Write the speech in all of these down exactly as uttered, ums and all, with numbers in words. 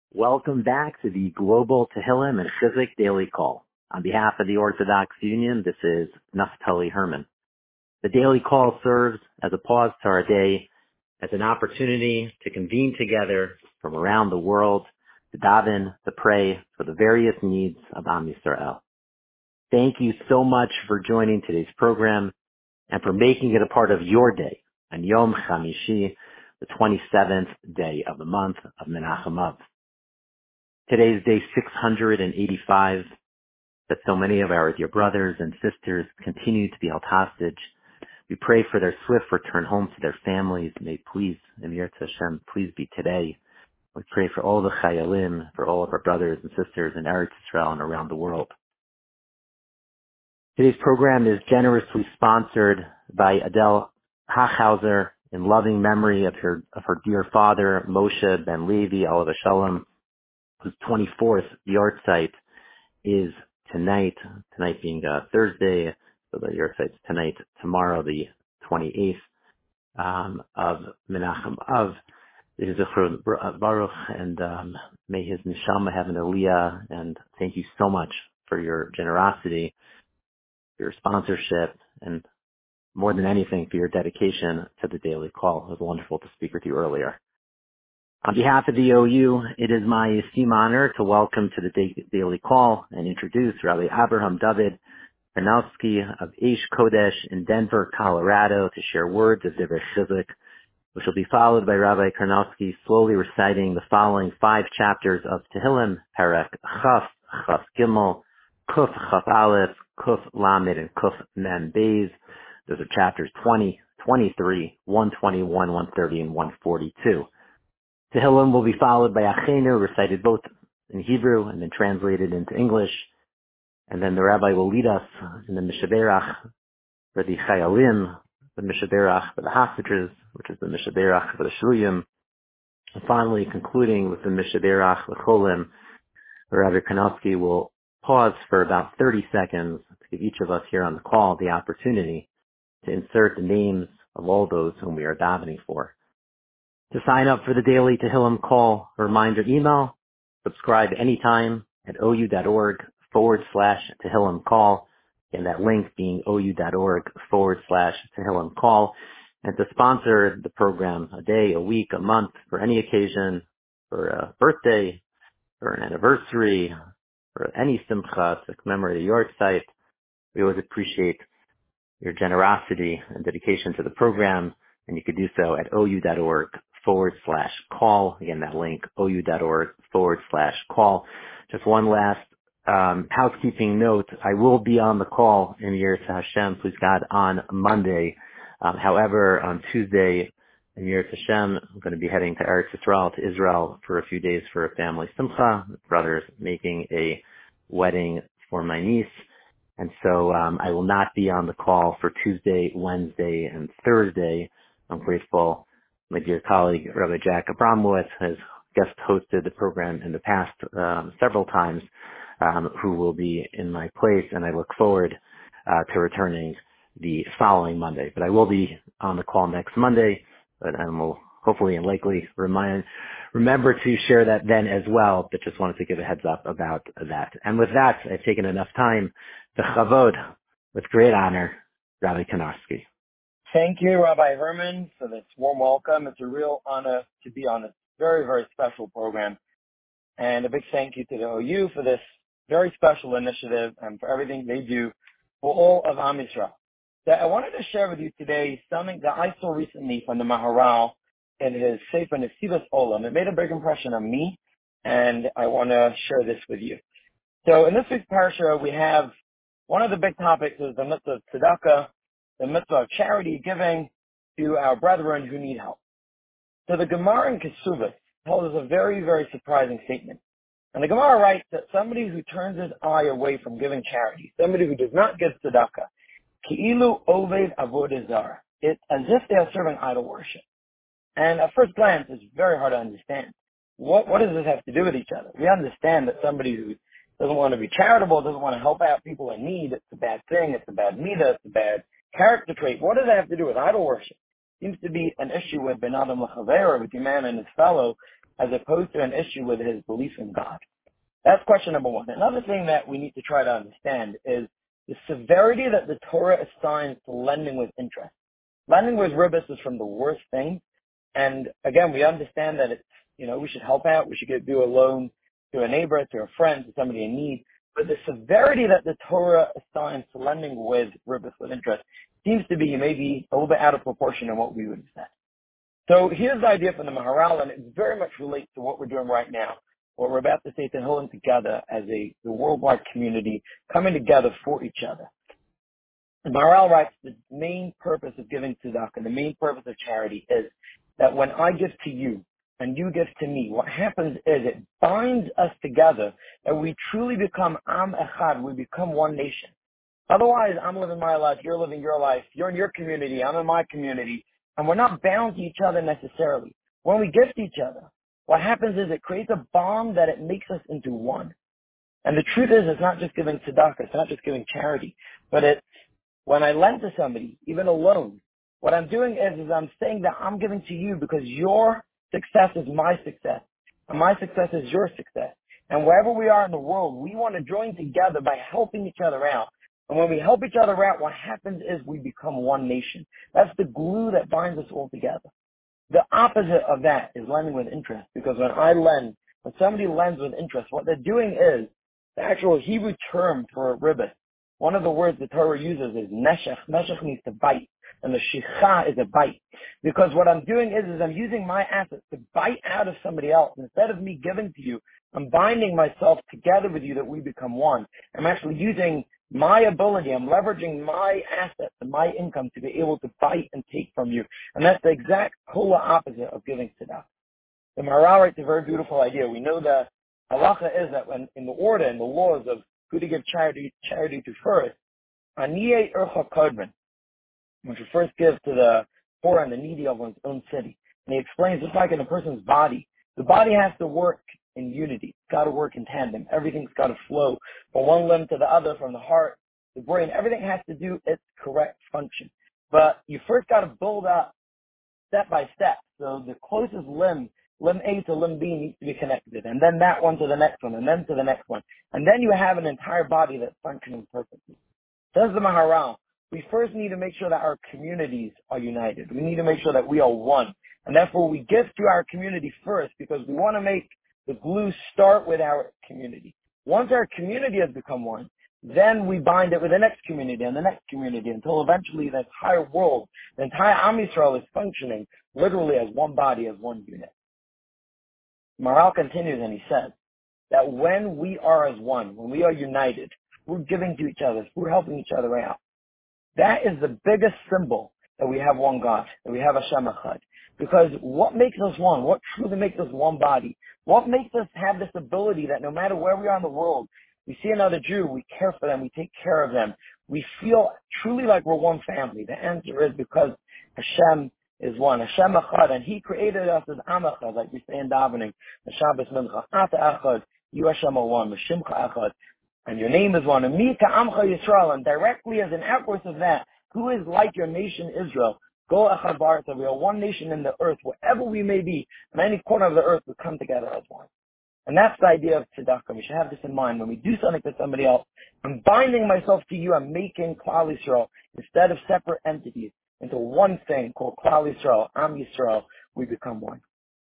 Welcome back to the Global Tehillim and Chizuk Daily Call. On behalf of the Orthodox Union, this is Naftali Herman. The Daily Call serves as a pause to our day, as an opportunity to convene together from around the world to daven, to pray for the various needs of Am Yisrael. Thank you so much for joining today's program and for making it a part of your day on Yom Chamishi, the twenty-seventh day of the month of Menachem Av. Today is day six hundred eighty-five, that so many of our dear brothers and sisters continue to be held hostage. We pray for their swift return home to their families. May please, Emir Hashem, please be today. We pray for all the Chayalim, for all of our brothers and sisters in Eretz Yisrael and around the world. Today's program is generously sponsored by Adele Hachhauser in loving memory of her of her dear father, Moshe Ben Levi, Alav Shalom, whose twenty-fourth yahrzeit is tonight, tonight being uh, Thursday, so the yahrzeit is tonight, tomorrow the twenty-eighth um, of Menachem Av. It is Zichron Baruch, and um, may his neshama have an aliyah, and thank you so much for your generosity, your sponsorship, and more than anything for your dedication to the daily call. It was wonderful to speak with you earlier. On behalf of the O U, it is my esteemed honor to welcome to the daily call and introduce Rabbi Abraham David Karnowski of Eish Kodesh in Denver, Colorado, to share words of Divrei Chizuk, which will be followed by Rabbi Karnowski slowly reciting the following five chapters of Tehillim, Perek Chaf, Chaf Gimel, Kuf Chaf Aleph, Kuf Lamed, and Kuf Mem Beis. Those are chapters twenty, twenty-three, one twenty-one, one thirty, and one forty-two. Tehillim will be followed by Achenu, recited both in Hebrew and then translated into English. And then the rabbi will lead us in the Mishaberach for the Chayalim, the Mishaberach for the hostages, which is the Mishaberach for the Shluyim. And finally, concluding with the Mishaberach L'cholim, Rabbi Karnowski will pause for about thirty seconds to give each of us here on the call the opportunity to insert the names of all those whom we are davening for. To sign up for the daily Tehillim call or reminder email, subscribe anytime at ou.org forward slash Tehillim call, and that link being ou.org forward slash Tehillim call, and to sponsor the program a day, a week, a month, for any occasion, for a birthday, for an anniversary, for any simcha to commemorate a yahrzeit. We always appreciate your generosity and dedication to the program, and you could do so at ou.org forward slash call. Again, that link, ou.org forward slash call. Just one last um, housekeeping note. I will be on the call in Yiras Hashem, please God, on Monday. Um, however, on Tuesday, in Yiras Hashem, I'm going to be heading to Eretz Yisrael, to Israel, for a few days for a family simcha. Brothers making a wedding for my niece. And so um, I will not be on the call for Tuesday, Wednesday, and Thursday. I'm grateful my dear colleague, Rabbi Jack Abramowitz, has guest hosted the program in the past um, several times, um, who will be in my place, and I look forward uh, to returning the following Monday. But I will be on the call next Monday, but I will hopefully and likely remind, remember to share that then as well, but just wanted to give a heads up about that. And with that, I've taken enough time. The Chavod, with great honor, Rabbi Karnowski. Thank you, Rabbi Herman, for this warm welcome. It's a real honor to be on this very, very special program. And a big thank you to the O U for this very special initiative and for everything they do for all of Am Yisrael. That I wanted to share with you today something that I saw recently from the Maharal in his Sefer Nesivos Olam. It made a big impression on me, and I want to share this with you. So in this week's parasha, we have one of the big topics is the mitzvah of tzedakah, the mitzvah of charity giving to our brethren who need help. So the Gemara in Kesubos tells us a very, very surprising statement. And the Gemara writes that somebody who turns his eye away from giving charity, somebody who does not give tzedakah, ki'ilu oved avodah zarah, it's as if they are serving idol worship. And at first glance, it's very hard to understand. What, what does this have to do with each other? We understand that somebody who doesn't want to be charitable, doesn't want to help out people in need, it's a bad thing, it's a bad midah, it's a bad character trait. What does that have to do with idol worship? Seems to be an issue with Ben Adam L'Chavera, with your man and his fellow, as opposed to an issue with his belief in God. That's question number one. Another thing that we need to try to understand is the severity that the Torah assigns to lending with interest. Lending with ribos is from the worst things. And again, we understand that it's, you know, we should help out. We should get, do a loan to a neighbor, to a friend, to somebody in need. But the severity that the Torah assigns to lending with ribos, with interest, seems to be maybe a little bit out of proportion in what we would have said. So here's the idea from the Maharal, and it very much relates to what we're doing right now. What we're about to say to Tehillim together as a the worldwide community coming together for each other. The Maharal writes the main purpose of giving tzedakah, the main purpose of charity is that when I give to you and you give to me, what happens is it binds us together and we truly become Am Echad, we become one nation. Otherwise, I'm living my life, you're living your life, you're in your community, I'm in my community, and we're not bound to each other necessarily. When we gift each other, what happens is it creates a bond that it makes us into one. And the truth is, it's not just giving tzedakah, it's not just giving charity, but it's when I lend to somebody, even a loan, what I'm doing is, is I'm saying that I'm giving to you because your success is my success, and my success is your success. And wherever we are in the world, we want to join together by helping each other out. And when we help each other out, what happens is we become one nation. That's the glue that binds us all together. The opposite of that is lending with interest, because when I lend, when somebody lends with interest, what they're doing is, the actual Hebrew term for ribbon, one of the words the Torah uses is neshech. Neshech means to bite, and the shicha is a bite. Because what I'm doing is, is I'm using my assets to bite out of somebody else. Instead of me giving to you, I'm binding myself together with you that we become one. I'm actually using my ability, I'm leveraging my assets and my income to be able to bite and take from you. And that's the exact polar opposite of giving tzedakah. The Maharal writes a very beautiful idea. We know that halacha is that when in the order and the laws of who to give charity, charity to first, aniyeh urcha kodman, one should first give to the poor and the needy of one's own city. And he explains, just like in a person's body, the body has to work in unity. It's got to work in tandem. Everything's got to flow from one limb to the other, from the heart, the brain. Everything has to do its correct function. But you first got to build up step by step. So the closest limb, limb A to limb B, needs to be connected. And then that one to the next one, and then to the next one. And then you have an entire body that's functioning perfectly. Says the Maharal, we first need to make sure that our communities are united. We need to make sure that we are one. And therefore we give to our community first, because we want to make the glue start with our community. Once our community has become one, then we bind it with the next community and the next community until eventually the entire world, the entire Am Yisrael is functioning literally as one body, as one unit. Maharal continues and he says that when we are as one, when we are united, we're giving to each other, we're helping each other out. That is the biggest symbol that we have one God, that we have Hashem Echad. Because what makes us one? What truly makes us one body? What makes us have this ability that no matter where we are in the world, we see another Jew, we care for them, we take care of them. We feel truly like we're one family. The answer is because Hashem is one. Hashem Echad, and He created us as Am Echad, like we say in davening, the Shabbos Mincha. Ata Echad, you Hashem are one, Meshimcha Echad, and your name is one. And Mi Ka'amcha Yisrael, and directly as an outgrowth of that, who is like your nation Israel? Go Echad B'Aretz, we are one nation in the earth, wherever we may be, in any corner of the earth, we come together as one. And that's the idea of tzedakah. We should have this in mind. When we do something to somebody else, I'm binding myself to you, I'm making Klal Yisrael, instead of separate entities, into one thing called Klal Yisrael, Am Yisrael, we become one.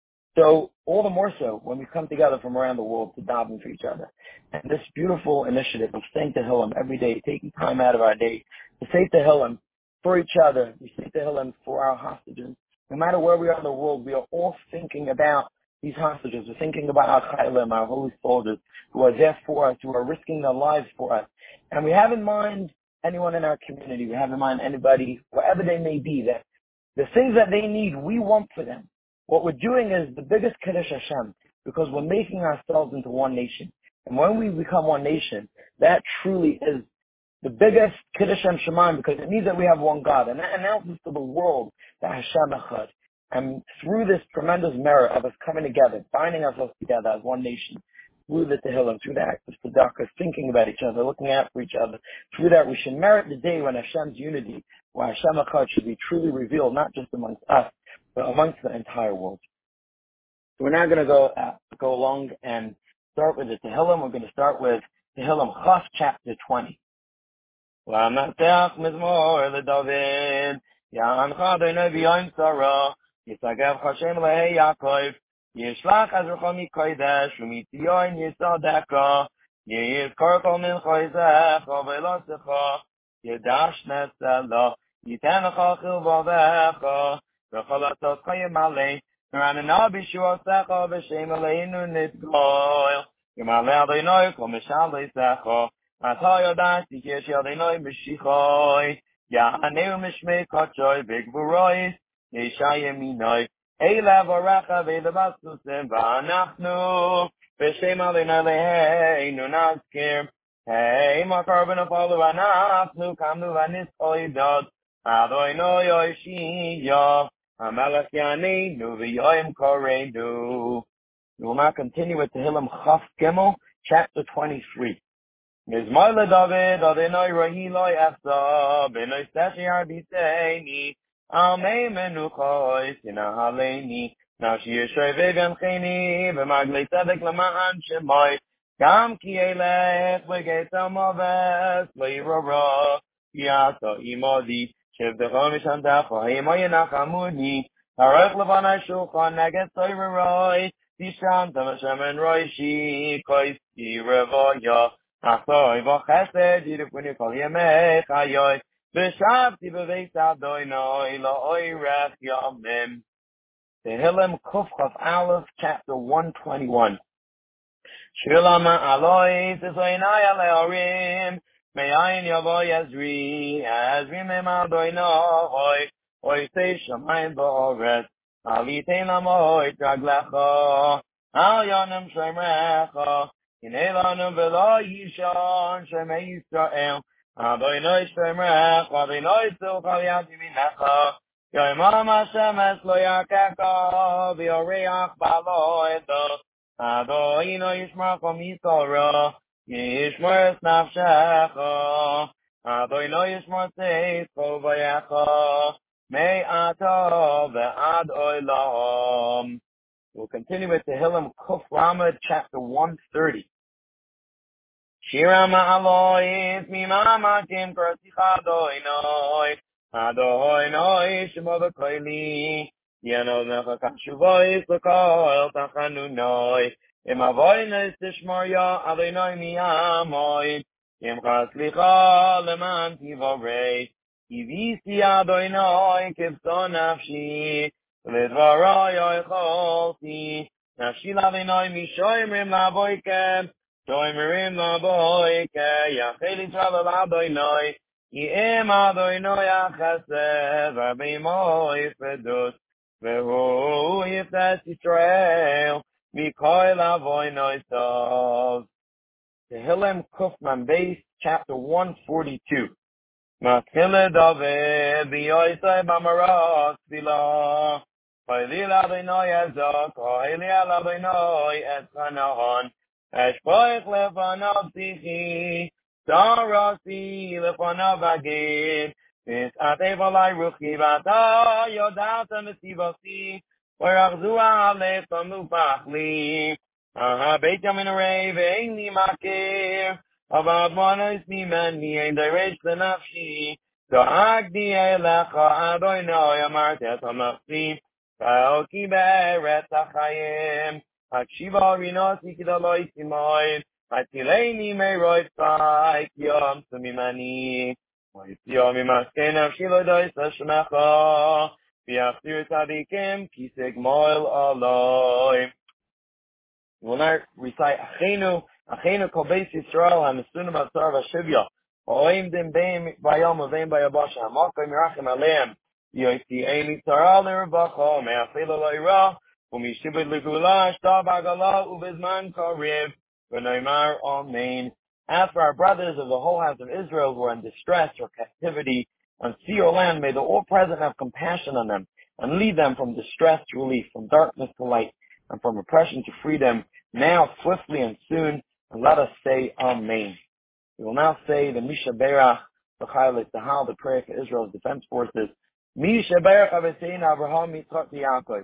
So, all the more so when we come together from around the world to daven for each other. And this beautiful initiative of saying Tehillim every day, taking time out of our day to say Tehillim for each other, we say Tehillim for our hostages. No matter where we are in the world, we are all thinking about these hostages. We're thinking about our Chaylim, our holy soldiers, who are there for us, who are risking their lives for us. And we have in mind anyone in our community, we have in mind anybody, wherever they may be, that the things that they need, we want for them. What we're doing is the biggest Kiddush Hashem, because we're making ourselves into one nation. And when we become one nation, that truly is the biggest Kiddush Hashem Shemaim, because it means that we have one God. And that announces to the world that Hashem Echad. And through this tremendous merit of us coming together, binding ourselves together as one nation, through the Tehillim, through the act of tzedakah, thinking about each other, looking out for each other, through that we should merit the day when Hashem's unity, where Hashem Echad should be truly revealed, not just amongst us, but amongst the entire world. We're now going to go uh, go along and start with the Tehillim. We're going to start with Tehillim Chaf, chapter twenty. L'Amnatach Mizmor LeDavid Ya'ancha Adonai V'Yom Tzara Yisagev Hashem Lehei Yaakov Yishlach Azrucha Mikodesh U'Mitzion Yisadeka Yizkor Kol Minchoizecha V'Elosecha Yidash Netzela Yitenecha Chilvavecha V'Chol Atzot Chayim Alei V'Ranana B'Shuasecha V'Shem Aleinu Nitgoil Yimale Adonai Kol Mishalei Secha Ata yodas dikesh yadinoi b'shichoi Ya'aneu mishmei kachoi b'gvurois Yesha yeminoi Eila v'oracha v'edavastusim V'anachnu V'shem adinoi leheinu nazkir Hey makar v'nafalu v'anachnu Kamnu v'anis oidot Adonai yoshiyah Hamelech yaneinu v'yoyim koreinu. We will now continue with Tehillim Chaf Gimel, chapter twenty-three. Mizmor LeDavid, Adonai Rohi Lo Yachza, B'noi Sechi Arbiteni, Amei Menuchos, Yinahaleni, Nashi Yeshoy V'Yancheni, V'Maglei Tzedek L'Ma'an Shemoi, Gam Ki Elech, V'Geit Amoves, Lo Yirora, Yata Imodi, Shevdecho Mishantecho, Ha'imo Yenachamuni, Haroch Levanai Shulchan, Neged Soyreroi, Tishanta V'Shem En Roishi, Kois Yirevoya, Achoi v'chesed yirifuni kol yemei chayoi v'shavti b'veis Adonai la'oirech yomim. Tehillim Kuf Chaf Aleph, chapter one twenty-one. Shir lama alois esoinai aleorim me'ayin yavo yazri yazri mem Adonai oisei shamayim ba'oretz alitein lamoit raglecha al yonim shemrecha Hinei lanu v'lo yishon shemei Yisrael Adonai shemrech Adonai tzilcha v'yad yiminecha Yoimam Hashem es lo yakecha v'yoreach ba'lo edo Adonai yishmarcha misora yishmor es nafshecha Adonai yishmor seitcho v'yecha me'ata v'ad olam. We'll continue with Tehillim Kuf Ramad, chapter one thirty. Shira ma'alois mimamakim krasicha Adonai Adonai shemo v'koili Yano necha kashuvois l'kol tachanunoi Im avoinos tishmor ya Adonai miyamoin Im chaslicha leman tivorei Yivisi Adonai kivso nafshi L'dvarai yoicholti Nafshi lavinoi mishoimrim lavoikem Shoimrim lavoike Yacheli travel Adonai Yim Adonai achased V'abimo yifedus V'hu yiftes Yisrael Mikoi lavoinoi tov. Tehillim Kuf Membeis, chapter one forty-two. Matkele David V'yoisei b'maros tefillah Ha'ilil Adonai ezok Ha'ilil Adonai es Chanaan Eshpoich lefanav tichi Sarasi lefanav agid V'is'atei v'alai ruchi V'ata yodata mesivasi V'yachzua alef amupach li Ha'beit yamin arei V'ein li makir Avad monos mimeni ein deresh lenafshi Da'agdi elecha Adonai amarti et hamachzi Va'oki be'eretz hachayim Hakshiva rinasi kidaloi simoin Hatileini me'roi tzai Kiyom tumimani V'yitziyo mimaskei nafshi lodois hashmecha V'yachzir tzadikim Kiseg moil aloi. We will now recite Achenu Achenu kol beis Yisrael ha'mesunim b'tzar v'shivya ha'oim dim beim bayom uveim bayabasha ha'makom yirachim aleim yoytzi'eni tzara l'revacha me'afela lo'ira u'mishibud l'gula shta b'agala u'bizman kariv v'noimar amen. As for our brothers of the whole house of Israel who are in distress or captivity on sea or land, may the All-Present have compassion on them and lead them from distress to relief, from darkness to light, and from oppression to freedom, now, swiftly and soon, and let us say Amen. We will now say the Misha Berach, the Chayil Tzahal, the prayer for Israel's defense forces. Misha Berach Avesein Avraham Yitzchak Yaakov.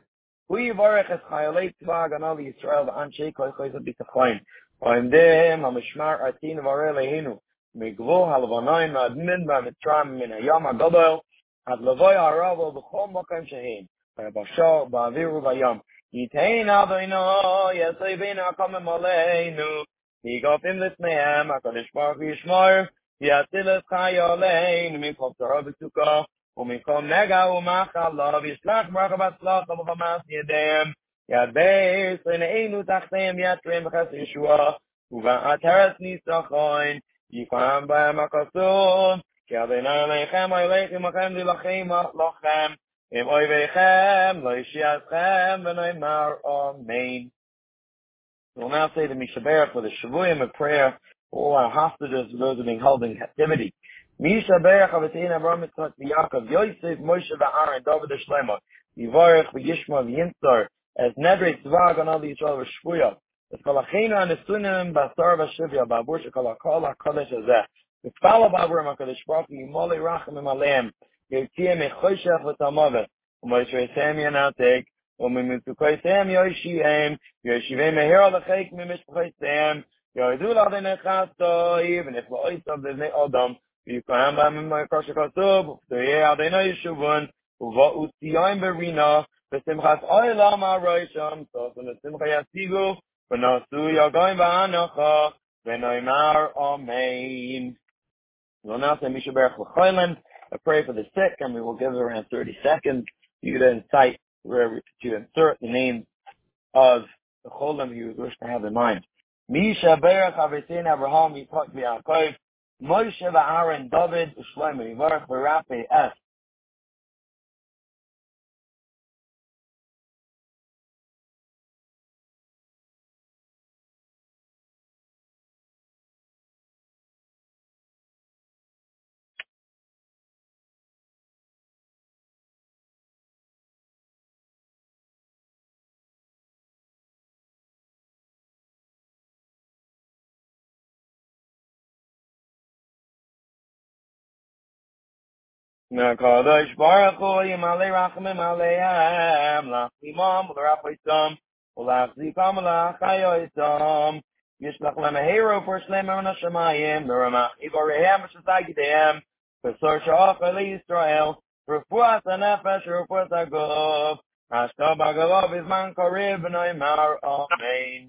We Yivarech es Chayalei Tzva Haganah Yisrael v'Anshei Kol Chayzot B'Tachon. V'Imdehem HaMishmar Atin V'Arei Leheinu. Migvul HaLevanoim Admin B'Mitzrayim Min HaYam HaGadol. Ad Lavoy HaRavo B'Chol Mokem Shehin. V'Yabashar Ba'avir U'Bayam. Yitein Adonai Yesayvin HaKamim Aleinu. Yigofim L'Tnehem HaKadosh Baruch Hu Yishmor. Yatil es Chayalein Mikol Torah B'Sukkah. ומקום נגע ומחלה וישלח ברכה והצלחה ובמעש ידיהם יד בייס עינינו תחתיהם יתרים בחסד ישועה ובעטרת ניצחון יפעם בהם הכסוף כי אדוני עליכם הילכם לכם להילחם לכם עם אויביכם לא ישיעתכם ונאמר amen. We'll now say the Mishaberach for the Shavuim of prayer for all our hostages, for those who are being held in captivity. Mishaberach Avatein Avraham Yitzchak Yaakov Yosef Moshe Aaron David Shlomo Yivarech v'Yishma v'Yinsar as Nedrei Tzva Haganah Yisrael v'Shvuya as Kol Acheinu Anesunim Basar v'Shivya Ba'avur Shekol HaKol HaKadosh Hazeh v'Tfala Ba'avurim HaKadosh Baruch Hu Yimolei Rachamim Aleim Yotzihem Mechoshech v'Tamavet u'Moshe Yisem Yanatek u'Mimitzukosem Yoshihem Yoshiveim Mehir Alachek Mimishpachosem Yoidu L'Adonai Chasto even if Lo'isav Devnei Adam ויקיים בהם ממקור שכתוב, ופתויי אדוני ישובון, ובאו ציון ברינה, ושמחת עולם הראשון, סוף ולשמחה ישיגו, ונעשו יגויים בהנחה, ונאמר amen. We'll now say Mishaberach L'Cholim, a prayer for the sick, and we will give around thirty seconds for you to incite, wherever to insert the name of the Cholim you wish to have in mind. Mishaberach Avatein Avraham Yitzchak Yaakov Moshe v'Aaron David Shlomo Yivarech v'Rafi Es Nakadosh Baruch Hu Yimalei Rachamim Aleim Lachimam L'Rafoitam U'Lachzikam L'Achayoitam Yishlach Lem Hero for Shleim Evan Hashemayim L'Ramach Ivorehem V'Shatagidehem V'Sor Sha'ach Eli Yisrael Refuas HaNefesh Refuas HaGuf Hashta B'Galov Izman Kariv V'Noimar amen.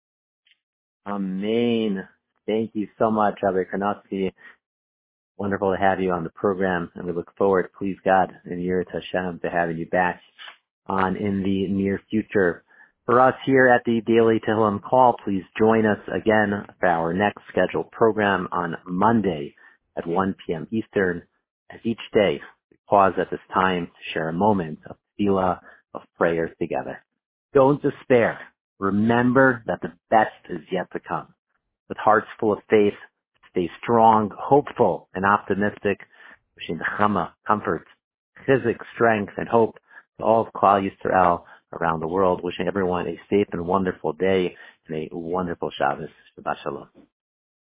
Amen. Thank you so much, Rabbi Karnatsky. Wonderful to have you on the program, and we look forward, please God, in Yirat Hashem, to having you back on in the near future. For us here at the Daily Tehillim Call, please join us again for our next scheduled program on Monday at one p.m. Eastern. As each day, we pause at this time to share a moment of tefillah, of prayers together. Don't despair. Remember that the best is yet to come. With hearts full of faith, stay strong, hopeful, and optimistic, wishing nechama, comfort, chizik, strength, and hope to all of Klal Yisrael around the world, wishing everyone a safe and wonderful day and a wonderful Shabbos. Shabbat Shalom.